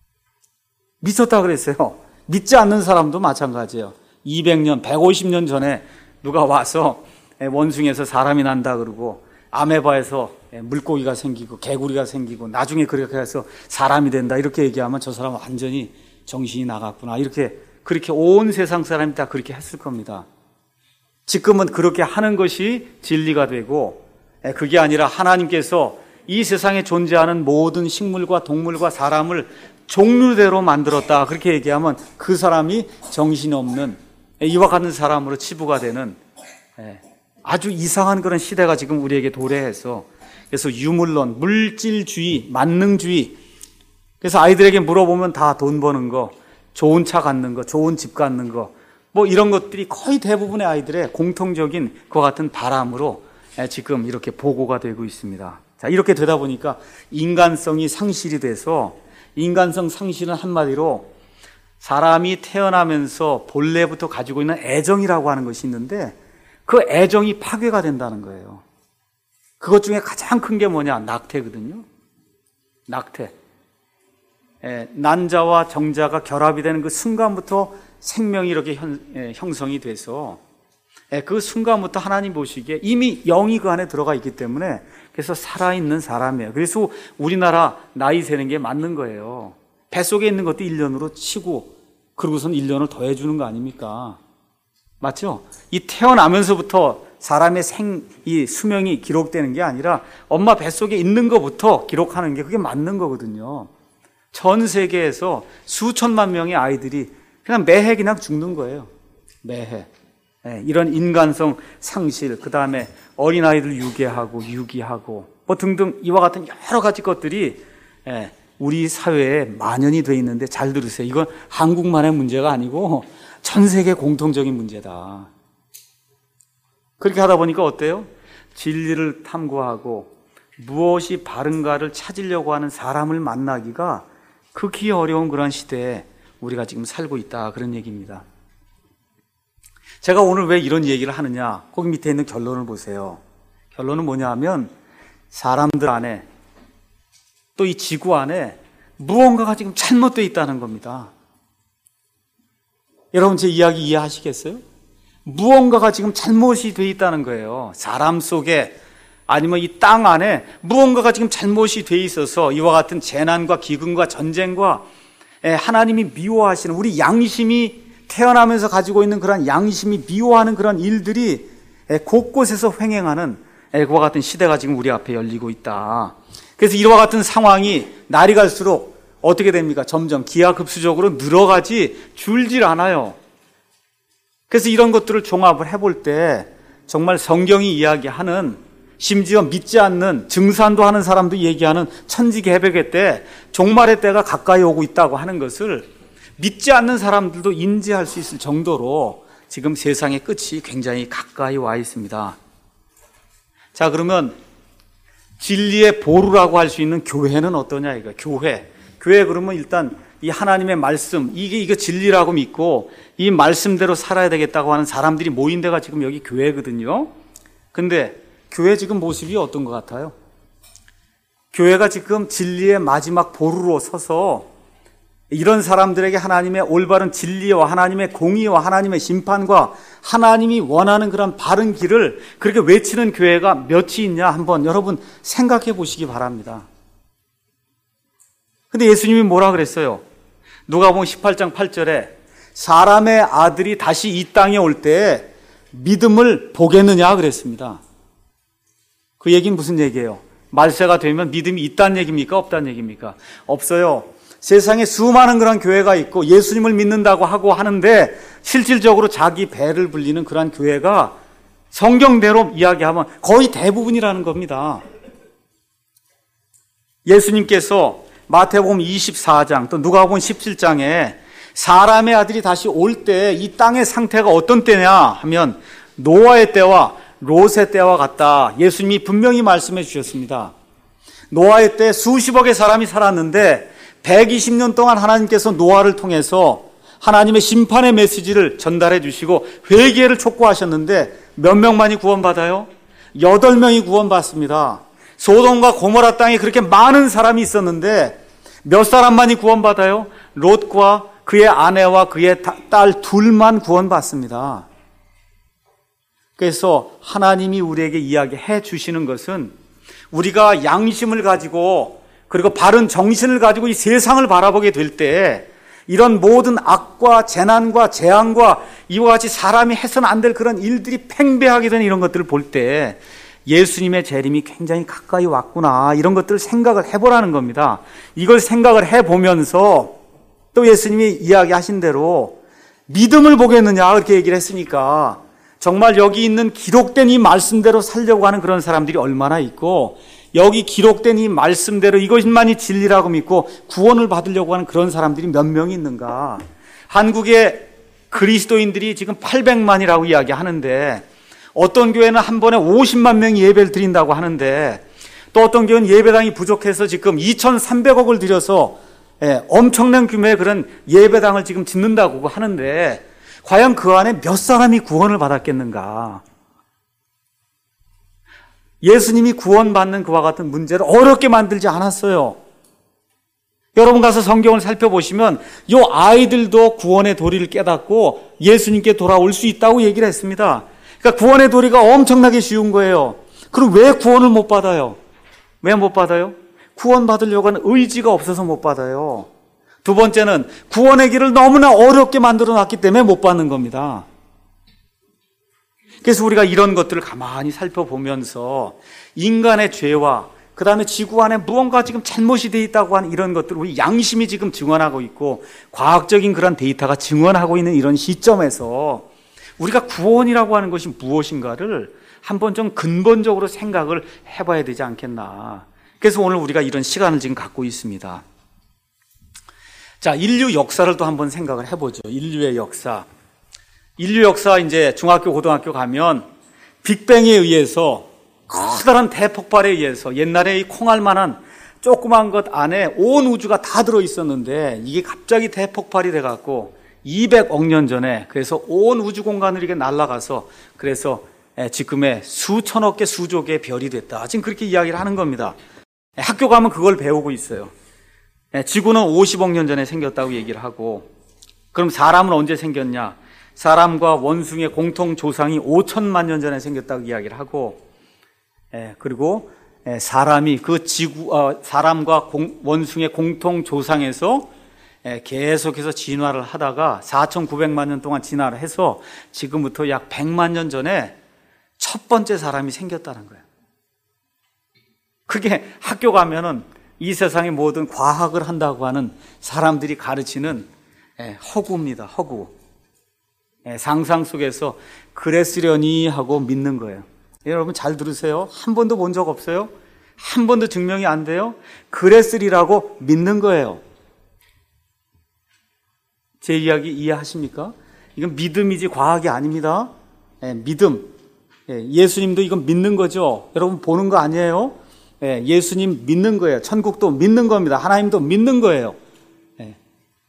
미쳤다 그랬어요. 믿지 않는 사람도 마찬가지예요. 이백 년, 백오십 년 전에 누가 와서 원숭이에서 사람이 난다 그러고 아메바에서 물고기가 생기고 개구리가 생기고 나중에 그렇게 해서 사람이 된다 이렇게 얘기하면 저 사람은 완전히 정신이 나갔구나 이렇게 그렇게 온 세상 사람이 다 그렇게 했을 겁니다. 지금은 그렇게 하는 것이 진리가 되고 그게 아니라 하나님께서 이 세상에 존재하는 모든 식물과 동물과 사람을 종류대로 만들었다 그렇게 얘기하면 그 사람이 정신이 없는 이와 같은 사람으로 치부가 되는 아주 이상한 그런 시대가 지금 우리에게 도래해서 그래서 유물론, 물질주의, 만능주의 그래서 아이들에게 물어보면 다 돈 버는 거, 좋은 차 갖는 거, 좋은 집 갖는 거 뭐 이런 것들이 거의 대부분의 아이들의 공통적인 그와 같은 바람으로 지금 이렇게 보고가 되고 있습니다. 자, 이렇게 되다 보니까 인간성이 상실이 돼서 인간성 상실은 한마디로 사람이 태어나면서 본래부터 가지고 있는 애정이라고 하는 것이 있는데 그 애정이 파괴가 된다는 거예요. 그것 중에 가장 큰 게 뭐냐? 낙태거든요. 낙태. 예, 난자와 정자가 결합이 되는 그 순간부터 생명이 이렇게 현, 예, 형성이 돼서 예, 그 순간부터 하나님 보시기에 이미 영이 그 안에 들어가 있기 때문에 그래서 살아있는 사람이에요. 그래서 우리나라 나이 세는 게 맞는 거예요. 뱃속에 있는 것도 일 년으로 치고 그러고선 일 년을 더해주는 거 아닙니까? 맞죠? 이 태어나면서부터 사람의 생, 이 수명이 기록되는 게 아니라 엄마 뱃속에 있는 것부터 기록하는 게 그게 맞는 거거든요. 전 세계에서 수천만 명의 아이들이 그냥 매해 그냥 죽는 거예요. 매해. 네, 이런 인간성 상실, 그 다음에 어린아이들 유괴하고 유기하고 뭐 등등 이와 같은 여러 가지 것들이 예, 우리 사회에 만연이 돼 있는데 잘 들으세요. 이건 한국만의 문제가 아니고 전 세계 공통적인 문제다. 그렇게 하다 보니까 어때요? 진리를 탐구하고 무엇이 바른가를 찾으려고 하는 사람을 만나기가 극히 어려운 그런 시대에 우리가 지금 살고 있다 그런 얘기입니다. 제가 오늘 왜 이런 얘기를 하느냐? 거기 밑에 있는 결론을 보세요. 결론은 뭐냐 하면 사람들 안에 또 이 지구 안에 무언가가 지금 잘못되어 있다는 겁니다. 여러분 제 이야기 이해하시겠어요? 무언가가 지금 잘못이 되어 있다는 거예요. 사람 속에 아니면 이 땅 안에 무언가가 지금 잘못이 되어 있어서 이와 같은 재난과 기근과 전쟁과 하나님이 미워하시는 우리 양심이 태어나면서 가지고 있는 그런 양심이 미워하는 그런 일들이 곳곳에서 횡행하는 그와 같은 시대가 지금 우리 앞에 열리고 있다. 그래서 이와 같은 상황이 날이 갈수록 어떻게 됩니까? 점점 기하급수적으로 늘어가지 줄질 않아요. 그래서 이런 것들을 종합을 해볼 때 정말 성경이 이야기하는 심지어 믿지 않는 증산도 하는 사람도 얘기하는 천지개벽의 때 종말의 때가 가까이 오고 있다고 하는 것을 믿지 않는 사람들도 인지할 수 있을 정도로 지금 세상의 끝이 굉장히 가까이 와 있습니다. 자, 그러면 진리의 보루라고 할 수 있는 교회는 어떠냐 이거. 교회. 교회 그러면 일단 이 하나님의 말씀, 이게 이거 진리라고 믿고 이 말씀대로 살아야 되겠다고 하는 사람들이 모인 데가 지금 여기 교회거든요. 근데 교회 지금 모습이 어떤 것 같아요? 교회가 지금 진리의 마지막 보루로 서서 이런 사람들에게 하나님의 올바른 진리와 하나님의 공의와 하나님의 심판과 하나님이 원하는 그런 바른 길을 그렇게 외치는 교회가 몇이 있냐 한번 여러분 생각해 보시기 바랍니다. 근데 예수님이 뭐라 그랬어요? 누가복음 십팔 장 팔 절에 사람의 아들이 다시 이 땅에 올 때 믿음을 보겠느냐 그랬습니다. 그 얘기는 무슨 얘기예요? 말세가 되면 믿음이 있다는 얘기입니까? 없다는 얘기입니까? 없어요. 세상에 수많은 그런 교회가 있고 예수님을 믿는다고 하고 하는데 실질적으로 자기 배를 불리는 그런 교회가 성경대로 이야기하면 거의 대부분이라는 겁니다. 예수님께서 마태복음 이십사 장 또 누가복음 십칠 장에 사람의 아들이 다시 올 때 이 땅의 상태가 어떤 때냐 하면 노아의 때와 롯의 때와 같다. 예수님이 분명히 말씀해 주셨습니다. 노아의 때 수십억의 사람이 살았는데 백이십 년 동안 하나님께서 노아를 통해서 하나님의 심판의 메시지를 전달해 주시고 회개를 촉구하셨는데 몇 명만이 구원받아요? 여덟 명이 구원받습니다. 소돔과 고모라 땅에 그렇게 많은 사람이 있었는데 몇 사람만이 구원받아요? 롯과 그의 아내와 그의 딸 둘만 구원받습니다. 그래서 하나님이 우리에게 이야기해 주시는 것은 우리가 양심을 가지고 그리고 바른 정신을 가지고 이 세상을 바라보게 될 때 이런 모든 악과 재난과 재앙과 이와 같이 사람이 해서는 안 될 그런 일들이 팽배하게 되는 이런 것들을 볼 때 예수님의 재림이 굉장히 가까이 왔구나 이런 것들을 생각을 해보라는 겁니다. 이걸 생각을 해보면서 또 예수님이 이야기하신 대로 믿음을 보겠느냐 그렇게 얘기를 했으니까 정말 여기 있는 기록된 이 말씀대로 살려고 하는 그런 사람들이 얼마나 있고 여기 기록된 이 말씀대로 이것만이 진리라고 믿고 구원을 받으려고 하는 그런 사람들이 몇 명이 있는가. 한국의 그리스도인들이 지금 팔백만이라고 이야기하는데 어떤 교회는 한 번에 오십만 명이 예배를 드린다고 하는데 또 어떤 교회는 예배당이 부족해서 지금 이천삼백억을 들여서 예, 엄청난 규모의 그런 예배당을 지금 짓는다고 하는데 과연 그 안에 몇 사람이 구원을 받았겠는가. 예수님이 구원받는 그와 같은 문제를 어렵게 만들지 않았어요. 여러분 가서 성경을 살펴보시면 이 아이들도 구원의 도리를 깨닫고 예수님께 돌아올 수 있다고 얘기를 했습니다. 그러니까 구원의 도리가 엄청나게 쉬운 거예요. 그럼 왜 구원을 못 받아요? 왜 못 받아요? 구원 받으려고 하는 의지가 없어서 못 받아요. 두 번째는 구원의 길을 너무나 어렵게 만들어 놨기 때문에 못 받는 겁니다. 그래서 우리가 이런 것들을 가만히 살펴보면서 인간의 죄와 그 다음에 지구 안에 무언가 지금 잘못이 되어 있다고 하는 이런 것들을 우리 양심이 지금 증언하고 있고 과학적인 그런 데이터가 증언하고 있는 이런 시점에서 우리가 구원이라고 하는 것이 무엇인가를 한번 좀 근본적으로 생각을 해봐야 되지 않겠나. 그래서 오늘 우리가 이런 시간을 지금 갖고 있습니다. 자, 인류 역사를 또 한번 생각을 해보죠. 인류의 역사. 인류 역사 이제 중학교, 고등학교 가면 빅뱅에 의해서 커다란 대폭발에 의해서 옛날에 이 콩알만한 조그만 것 안에 온 우주가 다 들어있었는데 이게 갑자기 대폭발이 돼갖고 이백억 년 전에 그래서 온 우주 공간을 이렇게 날아가서 그래서 지금의 수천억 개, 수조 개의 별이 됐다. 지금 그렇게 이야기를 하는 겁니다. 학교 가면 그걸 배우고 있어요. 지구는 오십억 년 전에 생겼다고 얘기를 하고 그럼 사람은 언제 생겼냐? 사람과 원숭이의 공통 조상이 오천만 년 전에 생겼다고 이야기를 하고 그리고 사람이 그 지구, 어, 사람과 공, 원숭이의 공통 조상에서 계속해서 진화를 하다가 사천구백만 년 동안 진화를 해서 지금부터 약 백만 년 전에 첫 번째 사람이 생겼다는 거예요. 그게 학교 가면은 이 세상의 모든 과학을 한다고 하는 사람들이 가르치는 허구입니다. 허구. 상상 속에서 그랬으려니 하고 믿는 거예요. 여러분 잘 들으세요. 한 번도 본 적 없어요? 한 번도 증명이 안 돼요? 그랬으리라고 믿는 거예요. 제 이야기 이해하십니까? 이건 믿음이지 과학이 아닙니다. 예, 믿음. 예, 예수님도 이건 믿는 거죠. 여러분 보는 거 아니에요? 예, 예수님 믿는 거예요. 천국도 믿는 겁니다. 하나님도 믿는 거예요. 예.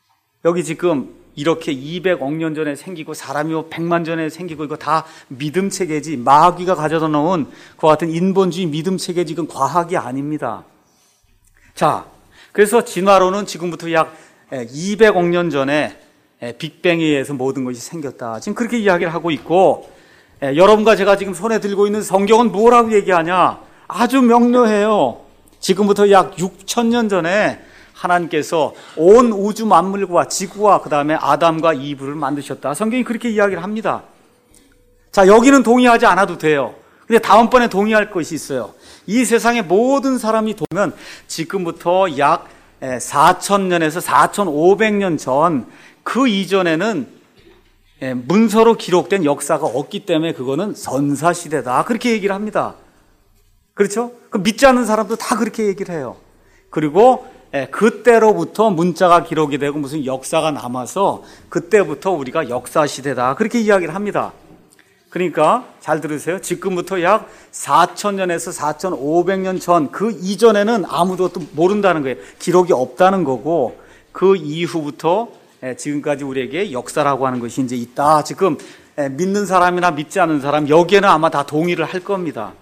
여기 지금 이렇게 이백억 년 전에 생기고 사람이 백만 전에 생기고 이거 다 믿음 체계지, 마귀가 가져다 놓은 그와 같은 인본주의 믿음 체계, 지금 과학이 아닙니다. 자, 그래서 진화론은 지금부터 약 이백억 년 전에 빅뱅에 의해서 모든 것이 생겼다, 지금 그렇게 이야기를 하고 있고, 여러분과 제가 지금 손에 들고 있는 성경은 뭐라고 얘기하냐? 아주 명료해요. 지금부터 약 육천 년 전에 하나님께서 온 우주 만물과 지구와 그 다음에 아담과 이브를 만드셨다, 성경이 그렇게 이야기를 합니다. 자, 여기는 동의하지 않아도 돼요. 근데 다음번에 동의할 것이 있어요. 이 세상의 모든 사람이 보면 지금부터 약 사천 년에서 사천오백 년 전, 그 이전에는 문서로 기록된 역사가 없기 때문에 그거는 선사시대다, 그렇게 얘기를 합니다. 그렇죠? 그 믿지 않는 사람도 다 그렇게 얘기를 해요. 그리고 그때로부터 문자가 기록이 되고 무슨 역사가 남아서 그때부터 우리가 역사시대다, 그렇게 이야기를 합니다. 그러니까 잘 들으세요. 지금부터 약 사천 년에서 사천오백 년 전, 그 이전에는 아무도 또 모른다는 거예요. 기록이 없다는 거고, 그 이후부터 지금까지 우리에게 역사라고 하는 것이 이제 있다. 지금 믿는 사람이나 믿지 않는 사람, 여기에는 아마 다 동의를 할 겁니다.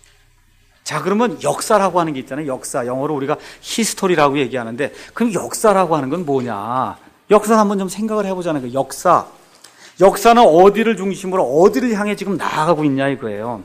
자, 그러면 역사라고 하는 게 있잖아요. 역사, 영어로 우리가 히스토리라고 얘기하는데, 그럼 역사라고 하는 건 뭐냐? 역사 한번 좀 생각을 해보자는 거예요. 역사. 역사는 어디를 중심으로 어디를 향해 지금 나아가고 있냐 이거예요.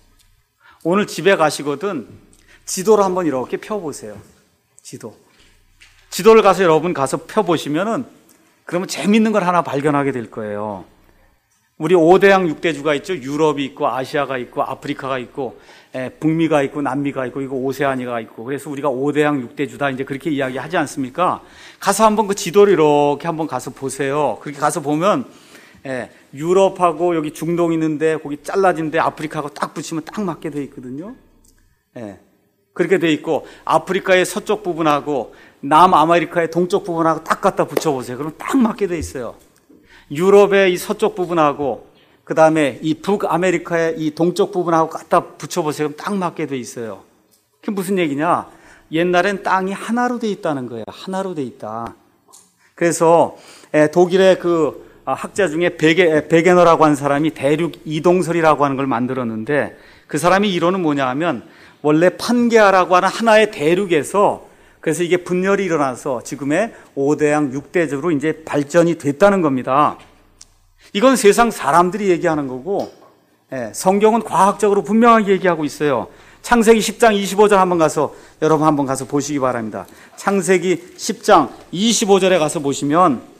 오늘 집에 가시거든 지도를 한번 이렇게 펴보세요. 지도. 지도를 가서 여러분 가서 펴보시면은 그러면 재밌는 걸 하나 발견하게 될 거예요. 우리 오대양 육대주가 있죠. 유럽이 있고 아시아가 있고 아프리카가 있고 에, 북미가 있고 남미가 있고 이거 오세아니아가 있고, 그래서 우리가 오대양 육대주다 이제 그렇게 이야기하지 않습니까? 가서 한번 그 지도를 이렇게 한번 가서 보세요. 그렇게 가서 보면 예, 유럽하고 여기 중동 있는데 거기 잘라진데 아프리카하고 딱 붙이면 딱 맞게 돼 있거든요. 예, 그렇게 돼 있고 아프리카의 서쪽 부분하고 남아메리카의 동쪽 부분하고 딱 갖다 붙여보세요. 그러면 딱 맞게 돼 있어요. 유럽의 이 서쪽 부분하고 그 다음에 이 북아메리카의 이 동쪽 부분하고 갖다 붙여보세요. 그럼 딱 맞게 돼 있어요. 그게 무슨 얘기냐? 옛날엔 땅이 하나로 돼 있다는 거예요. 하나로 돼 있다. 그래서 예, 독일의 그 학자 중에 베게, 베게너라고 하는 사람이 대륙 이동설이라고 하는 걸 만들었는데, 그 사람이 이론은 뭐냐 하면 원래 판게아라고 하는 하나의 대륙에서, 그래서 이게 분열이 일어나서 지금의 오대양 육대주로 이제 발전이 됐다는 겁니다. 이건 세상 사람들이 얘기하는 거고, 예, 성경은 과학적으로 분명하게 얘기하고 있어요. 창세기 십 장 이십오 절 한번 가서 여러분 한번 가서 보시기 바랍니다. 창세기 십 장 이십오 절에 가서 보시면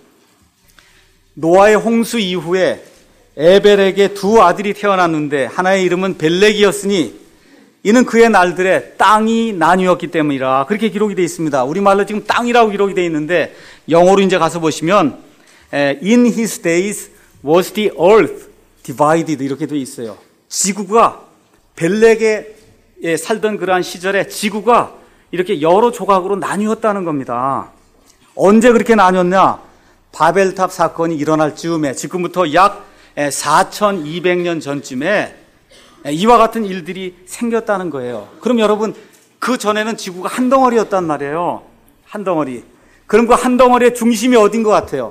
노아의 홍수 이후에 에벨에게 두 아들이 태어났는데 하나의 이름은 벨렉이었으니 이는 그의 날들에 땅이 나뉘었기 때문이라, 그렇게 기록이 되어 있습니다. 우리말로 지금 땅이라고 기록이 되어 있는데 영어로 이제 가서 보시면 In his days was the earth divided 이렇게 되어 있어요. 지구가, 벨렉에 살던 그러한 시절에 지구가 이렇게 여러 조각으로 나뉘었다는 겁니다. 언제 그렇게 나뉘었냐? 바벨탑 사건이 일어날 즈음에, 지금부터 약 사천이백 년 전쯤에 이와 같은 일들이 생겼다는 거예요. 그럼 여러분, 그 전에는 지구가 한 덩어리였단 말이에요. 한 덩어리. 그럼 그 한 덩어리의 중심이 어딘 것 같아요?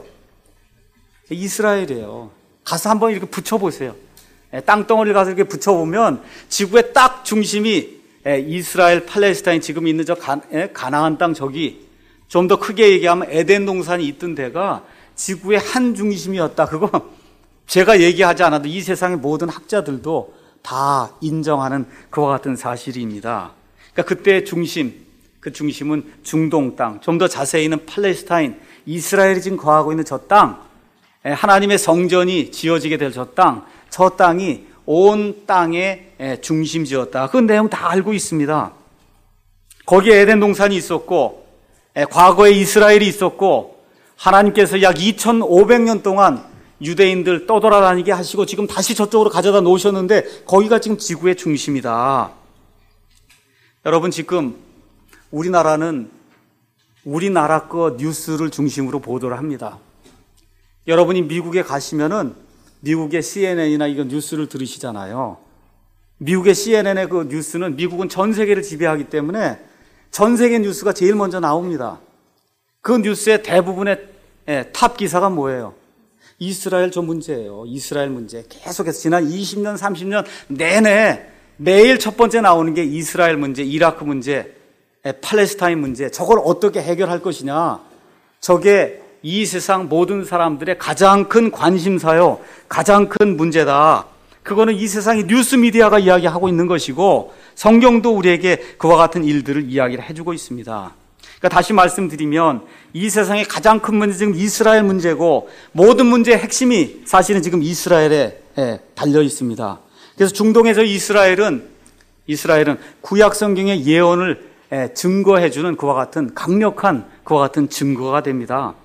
이스라엘이에요. 가서 한번 이렇게 붙여보세요. 땅덩어리를 가서 이렇게 붙여보면 지구의 딱 중심이 이스라엘, 팔레스타인, 지금 있는 저 가나안 땅, 저기 좀 더 크게 얘기하면 에덴 동산이 있던 데가 지구의 한 중심이었다. 그거 제가 얘기하지 않아도 이 세상의 모든 학자들도 다 인정하는 그와 같은 사실입니다. 그러니까 그때의 중심, 그 중심은 중동 땅, 좀 더 자세히는 팔레스타인, 이스라엘이 지금 거하고 있는 저 땅, 하나님의 성전이 지어지게 될 저 땅, 저 땅이 온 땅의 중심지였다. 그 내용 다 알고 있습니다. 거기에 에덴 동산이 있었고, 과거에 이스라엘이 있었고, 하나님께서 약 이천오백 년 동안 유대인들 떠돌아다니게 하시고 지금 다시 저쪽으로 가져다 놓으셨는데 거기가 지금 지구의 중심이다. 여러분, 지금 우리나라는 우리나라 거 뉴스를 중심으로 보도를 합니다. 여러분이 미국에 가시면은 미국의 씨엔엔이나 이거 뉴스를 들으시잖아요. 미국의 씨엔엔의 그 뉴스는, 미국은 전 세계를 지배하기 때문에 전 세계 뉴스가 제일 먼저 나옵니다. 그 뉴스의 대부분의 예, 탑 기사가 뭐예요? 이스라엘 저 문제예요. 이스라엘 문제. 계속해서 지난 이십 년, 삼십 년 내내 매일 첫 번째 나오는 게 이스라엘 문제, 이라크 문제, 예, 팔레스타인 문제. 저걸 어떻게 해결할 것이냐. 저게 이 세상 모든 사람들의 가장 큰 관심사요. 가장 큰 문제다. 그거는 이 세상의 뉴스 미디어가 이야기하고 있는 것이고 성경도 우리에게 그와 같은 일들을 이야기를 해주고 있습니다. 그러니까 다시 말씀드리면 이 세상의 가장 큰 문제 지금 이스라엘 문제고 모든 문제의 핵심이 사실은 지금 이스라엘에 달려 있습니다. 그래서 중동에서 이스라엘은 이스라엘은 구약 성경의 예언을 증거해주는 그와 같은 강력한 그와 같은 증거가 됩니다.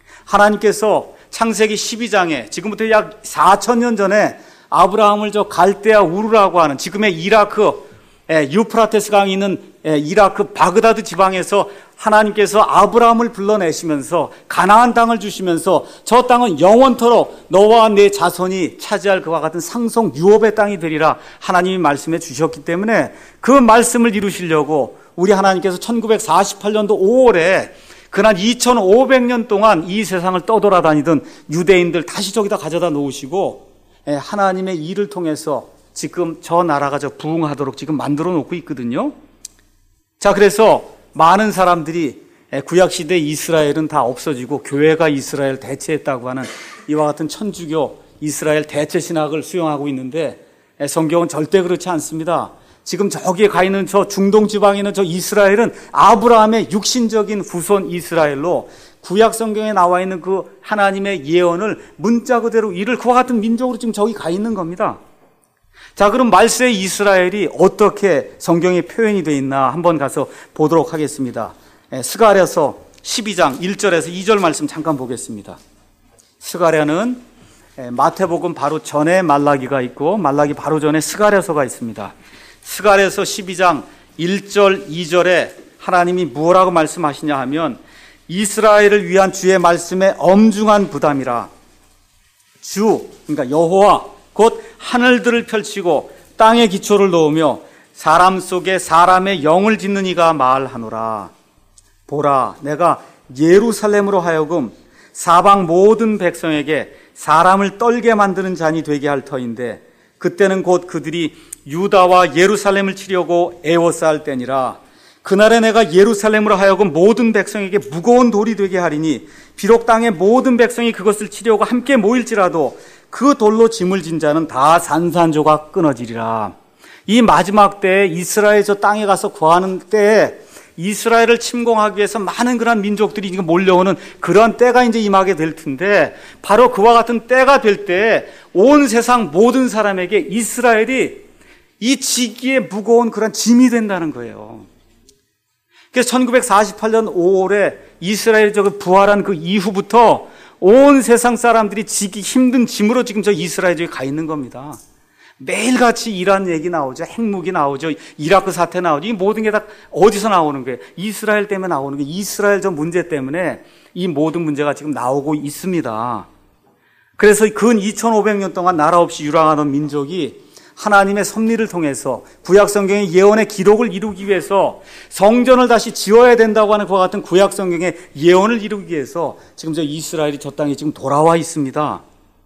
하나님께서 창세기 십이 장에 지금부터 약 사천 년 전에 아브라함을 저 갈대아 우르라고 하는 지금의 이라크 유프라테스 강이 있는 이라크 바그다드 지방에서 하나님께서 아브라함을 불러내시면서 가나안 땅을 주시면서 저 땅은 영원토록 너와 내 자손이 차지할 그와 같은 상속 유업의 땅이 되리라 하나님이 말씀해 주셨기 때문에 그 말씀을 이루시려고 우리 하나님께서 천구백사십팔 년도 오월에 그날 이천오백 년 동안 이 세상을 떠돌아다니던 유대인들 다시 저기다 가져다 놓으시고 하나님의 일을 통해서 지금 저 나라가 저 부흥하도록 지금 만들어 놓고 있거든요. 자, 그래서 많은 사람들이 구약시대 이스라엘은 다 없어지고 교회가 이스라엘 대체했다고 하는 이와 같은 천주교 이스라엘 대체 신학을 수용하고 있는데 성경은 절대 그렇지 않습니다. 지금 저기에 가 있는 저 중동 지방에 있는 저 이스라엘은 아브라함의 육신적인 후손 이스라엘로 구약 성경에 나와 있는 그 하나님의 예언을 문자 그대로 이룰 그와 같은 민족으로 지금 저기 가 있는 겁니다. 자, 그럼 말세 이스라엘이 어떻게 성경에 표현이 되어 있나 한번 가서 보도록 하겠습니다. 스가랴서 십이 장 일 절에서 이 절 말씀 잠깐 보겠습니다. 스가랴는 마태복음 바로 전에 말라기가 있고 말라기 바로 전에 스가랴서가 있습니다. 스가랴서 십이 장 일 절 이 절에 하나님이 뭐라고 말씀하시냐 하면 이스라엘을 위한 주의 말씀에 엄중한 부담이라. 주, 그러니까 여호와 곧 하늘들을 펼치고 땅에 기초를 놓으며 사람 속에 사람의 영을 짓는 이가 말하노라. 보라, 내가 예루살렘으로 하여금 사방 모든 백성에게 사람을 떨게 만드는 잔이 되게 할 터인데 그때는 곧 그들이 유다와 예루살렘을 치려고 애워싸을 때니라. 그날에 내가 예루살렘으로 하여금 모든 백성에게 무거운 돌이 되게 하리니 비록 땅의 모든 백성이 그것을 치려고 함께 모일지라도 그 돌로 짐을 진 자는 다 산산조각 끊어지리라. 이 마지막 때에 이스라엘 저 땅에 가서 거하는 때에 이스라엘을 침공하기 위해서 많은 그런 민족들이 지금 몰려오는 그런 때가 이제 임하게 될 텐데 바로 그와 같은 때가 될 때 온 세상 모든 사람에게 이스라엘이 이 지기에 무거운 그런 짐이 된다는 거예요. 그래서 천구백사십팔 년 오월에 이스라엘이 저 부활한 그 이후부터 온 세상 사람들이 지기 힘든 짐으로 지금 저 이스라엘 쪽에 가 있는 겁니다. 매일같이 이란 얘기 나오죠. 핵무기 나오죠. 이라크 사태 나오죠. 이 모든 게 다 어디서 나오는 거예요? 이스라엘 때문에 나오는 거예요. 이스라엘 저 문제 때문에 이 모든 문제가 지금 나오고 있습니다. 그래서 근 이천오백 년 동안 나라 없이 유랑하던 민족이 하나님의 섭리를 통해서 구약 성경의 예언의 기록을 이루기 위해서 성전을 다시 지어야 된다고 하는 그와 같은 구약 성경의 예언을 이루기 위해서 지금 저 이스라엘이 저 땅에 지금 돌아와 있습니다.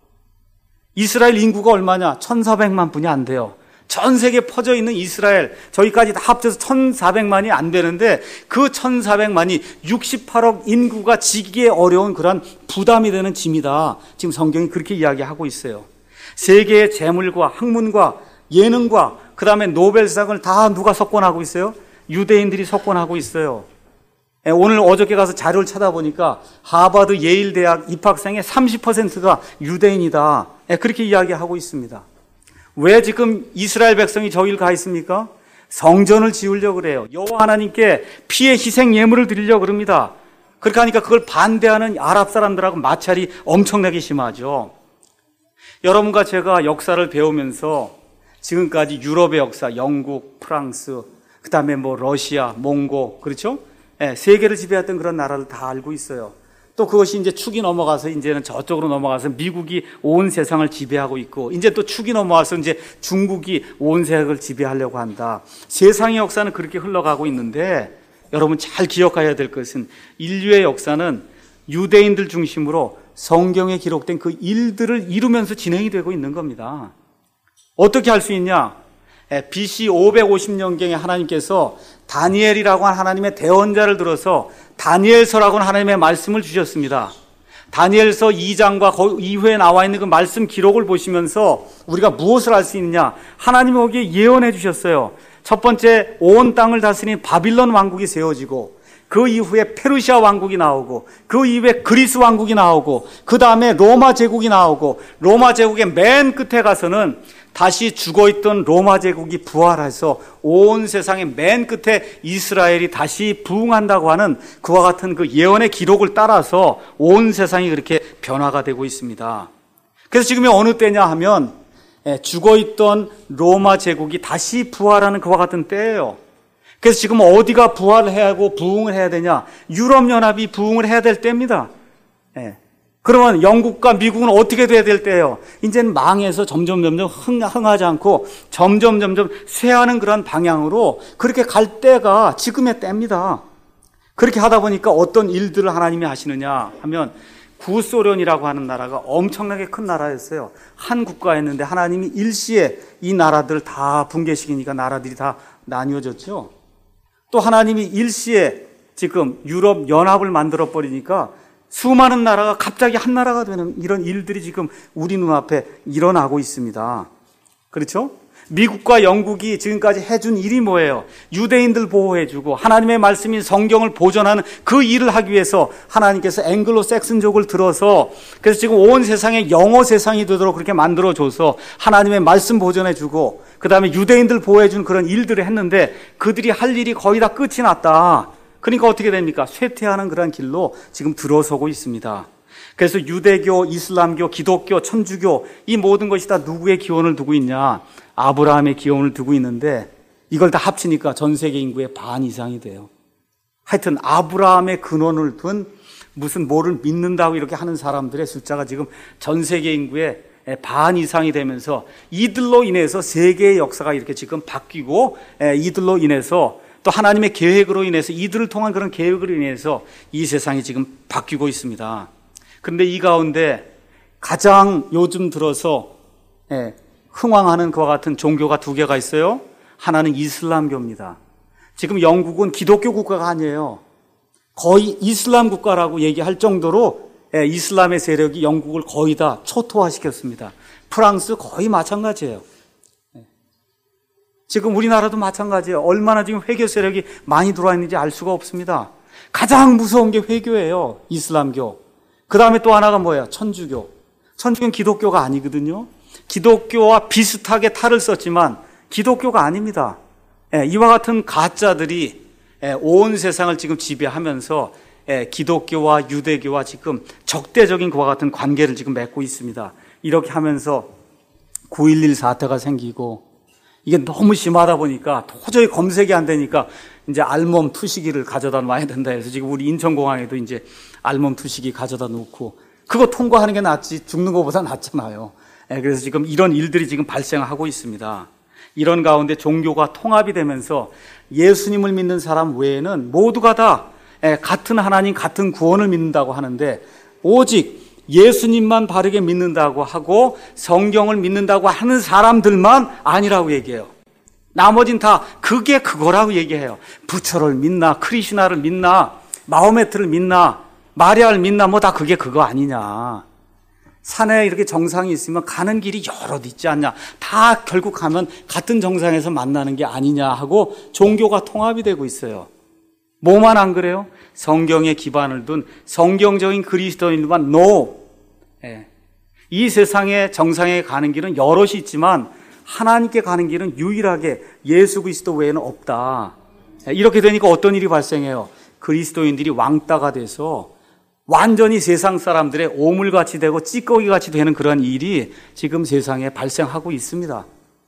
이스라엘 인구가 얼마냐? 천사백만 분이 안 돼요. 전 세계에 퍼져 있는 이스라엘 저기까지 다 합쳐서 천사백만이 안 되는데 그 천사백만이 육십팔억 인구가 지기에 어려운 그런 부담이 되는 짐이다. 지금 성경이 그렇게 이야기하고 있어요. 세계의 재물과 학문과 예능과 그 다음에 노벨상을 다 누가 석권하고 있어요? 유대인들이 석권하고 있어요. 오늘 어저께 가서 자료를 찾아보니까 하버드 예일 대학 입학생의 삼십 퍼센트가 유대인이다. 그렇게 이야기하고 있습니다. 왜 지금 이스라엘 백성이 저길 가 있습니까? 성전을 지으려고 그래요. 여호와 하나님께 피의 희생 예물을 드리려고 그럽니다. 그렇게 하니까 그걸 반대하는 아랍 사람들하고 마찰이 엄청나게 심하죠. 여러분과 제가 역사를 배우면서 지금까지 유럽의 역사, 영국, 프랑스, 그 다음에 뭐 러시아, 몽고, 그렇죠? 네, 세계를 지배했던 그런 나라를 다 알고 있어요. 또 그것이 이제 축이 넘어가서 이제는 저쪽으로 넘어가서 미국이 온 세상을 지배하고 있고, 이제 또 축이 넘어와서 이제 중국이 온 세상을 지배하려고 한다. 세상의 역사는 그렇게 흘러가고 있는데, 여러분 잘 기억해야 될 것은 인류의 역사는 유대인들 중심으로 성경에 기록된 그 일들을 이루면서 진행이 되고 있는 겁니다. 어떻게 할 수 있냐? 비씨 오백오십 년경에 하나님께서 다니엘이라고 하는 하나님의 대언자를 들어서 다니엘서라고 하는 하나님의 말씀을 주셨습니다. 다니엘서 이 장과 그 이후에 나와 있는 그 말씀 기록을 보시면서 우리가 무엇을 알 수 있느냐? 하나님이 거기에 예언해 주셨어요. 첫 번째, 온 땅을 다스리는 바빌론 왕국이 세워지고, 그 이후에 페르시아 왕국이 나오고, 그 이후에 그리스 왕국이 나오고, 그 다음에 로마 제국이 나오고, 로마 제국의 맨 끝에 가서는 다시 죽어있던 로마 제국이 부활해서 온 세상의 맨 끝에 이스라엘이 다시 부흥한다고 하는 그와 같은 그 예언의 기록을 따라서 온 세상이 그렇게 변화가 되고 있습니다. 그래서 지금이 어느 때냐 하면 죽어있던 로마 제국이 다시 부활하는 그와 같은 때예요. 그래서 지금 어디가 부활을 해야 하고 부흥을 해야 되냐? 유럽연합이 부흥을 해야 될 때입니다. 예. 그러면 영국과 미국은 어떻게 돼야 될 때예요? 이제는 망해서 점점 점점 흥, 흥하지 않고 점점 점점 쇠하는 그런 방향으로 그렇게 갈 때가 지금의 때입니다. 그렇게 하다 보니까 어떤 일들을 하나님이 하시느냐 하면, 구소련이라고 하는 나라가 엄청나게 큰 나라였어요. 한 국가였는데 하나님이 일시에 이 나라들을 다 붕괴시키니까 나라들이 다 나뉘어졌죠. 또 하나님이 일시에 지금 유럽 연합을 만들어 버리니까 수많은 나라가 갑자기 한 나라가 되는 이런 일들이 지금 우리 눈앞에 일어나고 있습니다. 그렇죠? 미국과 영국이 지금까지 해준 일이 뭐예요? 유대인들 보호해주고 하나님의 말씀인 성경을 보존하는 그 일을 하기 위해서 하나님께서 앵글로 섹슨족을 들어서, 그래서 지금 온 세상에 영어 세상이 되도록 그렇게 만들어줘서 하나님의 말씀 보존해주고 그 다음에 유대인들 보호해준 그런 일들을 했는데, 그들이 할 일이 거의 다 끝이 났다. 그러니까 어떻게 됩니까? 쇠퇴하는 그런 길로 지금 들어서고 있습니다. 그래서 유대교, 이슬람교, 기독교, 천주교, 이 모든 것이 다 누구의 기원을 두고 있냐? 아브라함의 기원을 두고 있는데, 이걸 다 합치니까 전 세계 인구의 반 이상이 돼요. 하여튼 아브라함의 근원을 둔 무슨 뭐를 믿는다고 이렇게 하는 사람들의 숫자가 지금 전 세계 인구의 반 이상이 되면서, 이들로 인해서 세계의 역사가 이렇게 지금 바뀌고, 이들로 인해서 또 하나님의 계획으로 인해서, 이들을 통한 그런 계획으로 인해서 이 세상이 지금 바뀌고 있습니다. 그런데 이 가운데 가장 요즘 들어서 흥왕하는 그와 같은 종교가 두 개가 있어요. 하나는 이슬람교입니다. 지금 영국은 기독교 국가가 아니에요. 거의 이슬람 국가라고 얘기할 정도로 이슬람의 세력이 영국을 거의 다 초토화시켰습니다. 프랑스 거의 마찬가지예요. 지금 우리나라도 마찬가지예요. 얼마나 지금 회교 세력이 많이 들어와 있는지 알 수가 없습니다. 가장 무서운 게 회교예요. 이슬람교. 그 다음에 또 하나가 뭐예요? 천주교. 천주교는 기독교가 아니거든요. 기독교와 비슷하게 탈을 썼지만 기독교가 아닙니다. 예, 이와 같은 가짜들이 예, 온 세상을 지금 지배하면서 예, 기독교와 유대교와 지금 적대적인 그와 같은 관계를 지금 맺고 있습니다. 이렇게 하면서 구일일 사태가 생기고, 이게 너무 심하다 보니까 도저히 검색이 안 되니까 이제 알몸 투시기를 가져다 놔야 된다 해서 지금 우리 인천공항에도 이제 알몸 투시기 가져다 놓고, 그거 통과하는 게 낫지 죽는 것보다 낫잖아요. 그래서 지금 이런 일들이 지금 발생하고 있습니다. 이런 가운데 종교가 통합이 되면서 예수님을 믿는 사람 외에는 모두가 다 같은 하나님, 같은 구원을 믿는다고 하는데, 오직 예수님만 바르게 믿는다고 하고 성경을 믿는다고 하는 사람들만 아니라고 얘기해요. 나머진 다 그게 그거라고 얘기해요. 부처를 믿나, 크리시나를 믿나, 마호메트를 믿나, 마리아를 믿나, 뭐 다 그게 그거 아니냐. 산에 이렇게 정상이 있으면 가는 길이 여럿 있지 않냐. 다 결국 가면 같은 정상에서 만나는 게 아니냐 하고 종교가 통합이 되고 있어요. 뭐만 안 그래요? 성경에 기반을 둔 성경적인 그리스도인만 no. 예. 이 세상의 정상에 가는 길은 여럿이 있지만 하나님께 가는 길은 유일하게 예수 그리스도 외에는 없다. 예. 이렇게 되니까 어떤 일이 발생해요? 그리스도인들이 왕따가 돼서 완전히 세상 사람들의 오물같이 되고 찌꺼기같이 되는 그런 일이 지금 세상에 발생하고 있습니다.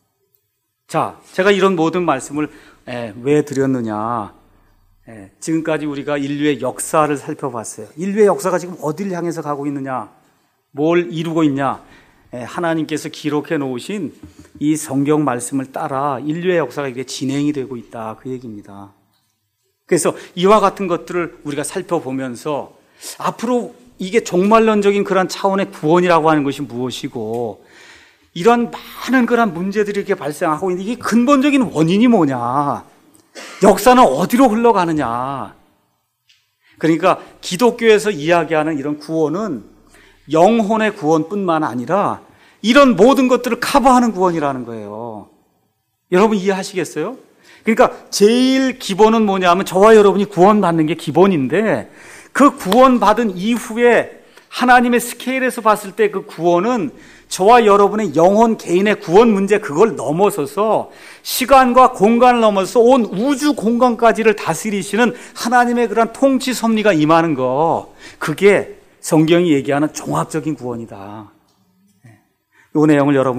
자, 제가 이런 모든 말씀을 에, 왜 드렸느냐. 에, 지금까지 우리가 인류의 역사를 살펴봤어요. 인류의 역사가 지금 어디를 향해서 가고 있느냐, 뭘 이루고 있냐. 에, 하나님께서 기록해 놓으신 이 성경 말씀을 따라 인류의 역사가 이렇게 진행이 되고 있다, 그 얘기입니다. 그래서 이와 같은 것들을 우리가 살펴보면서 앞으로 이게 종말론적인 그런 차원의 구원이라고 하는 것이 무엇이고, 이런 많은 그런 문제들이 이렇게 발생하고 있는데 이게 근본적인 원인이 뭐냐? 역사는 어디로 흘러가느냐? 그러니까 기독교에서 이야기하는 이런 구원은 영혼의 구원뿐만 아니라 이런 모든 것들을 커버하는 구원이라는 거예요. 여러분 이해하시겠어요? 그러니까 제일 기본은 뭐냐면 저와 여러분이 구원받는 게 기본인데, 그 구원받은 이후에 하나님의 스케일에서 봤을 때 그 구원은 저와 여러분의 영혼 개인의 구원 문제, 그걸 넘어서서 시간과 공간을 넘어서 온 우주 공간까지를 다스리시는 하나님의 그런 통치 섭리가 임하는 거, 그게 성경이 얘기하는 종합적인 구원이다. 이 내용을 여러분